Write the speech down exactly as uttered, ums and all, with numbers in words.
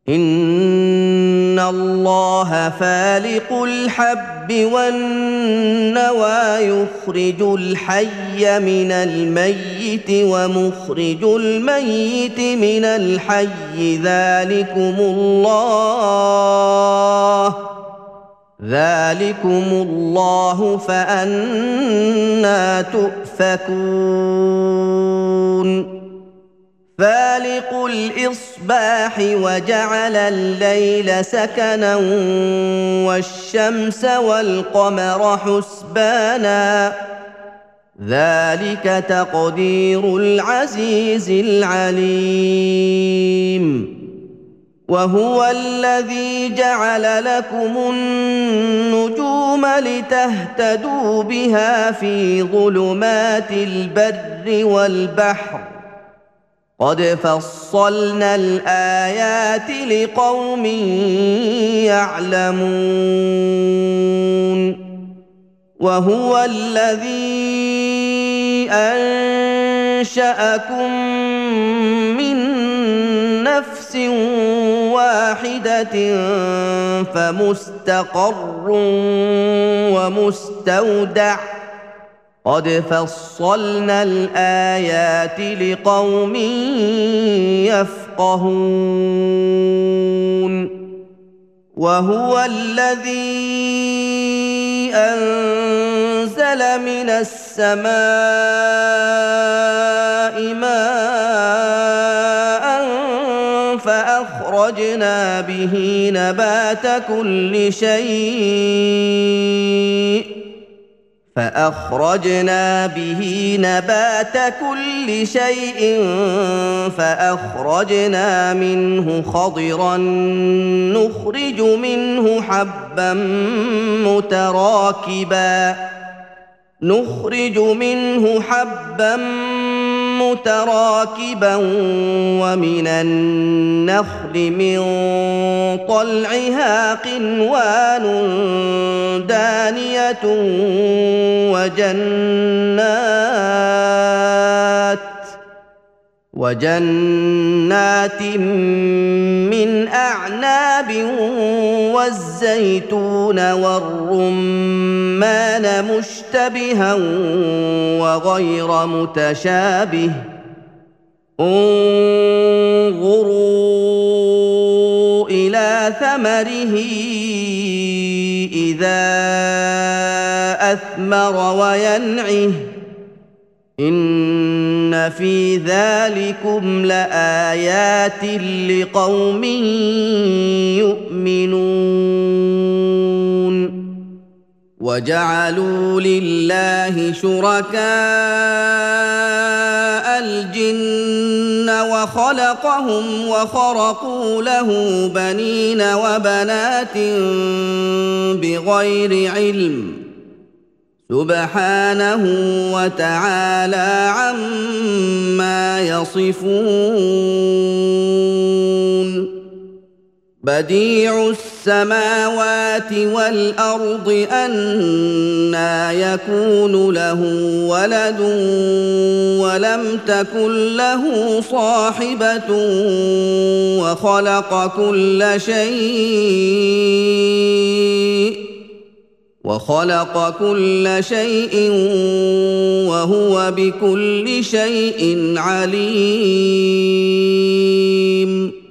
إِنَّ اللَّهَ فَالِقُ الْحَبِّ وَالنَّوَىٰ يُخْرِجُ الْحَيَّ مِنَ الْمَيِّتِ وَمُخْرِجُ الْمَيِّتِ مِنَ الْحَيِّ ذَٰلِكُمُ اللَّهُ ذَٰلِكُمُ اللَّهُ فَأَنَّىٰ تُؤْفَكُونَ فالق الإصباح وجعل الليل سكنا والشمس والقمر حسبانا ذلك تقدير العزيز العليم وهو الذي جعل لكم النجوم لتهتدوا بها في ظلمات البر والبحر قد فصلنا الآيات لقوم يعلمون وهو الذي أنشأكم من نفس واحدة فمستقر ومستودع قد فصلنا الآيات لقوم يفقهون وهو الذي أنزل من السماء ماء فأخرجنا به نبات كل شيء فأخرجنا به نبات كل شيء فأخرجنا منه خضرا نخرج منه حبا متراكبا نخرج منه حبا متراكبا ومن النخل من طلعها قنوان دانية وجنات وجنات من أعناب والزيتون والرمان مشتبها وغير متشابه انظروا إلى ثمره إذا أثمر وينعه إن في ذلكم لآيات لقوم يؤمنون وجعلوا لله شركاء الجن وخلقهم وخرقوا له بنين وبنات بغير علم سبحانه وتعالى عما يصفون بديع السماوات والأرض أنى يكون له ولد ولم تكن له صاحبة وخلق كل شيء وخلق كل شيء وهو بكل شيء عليم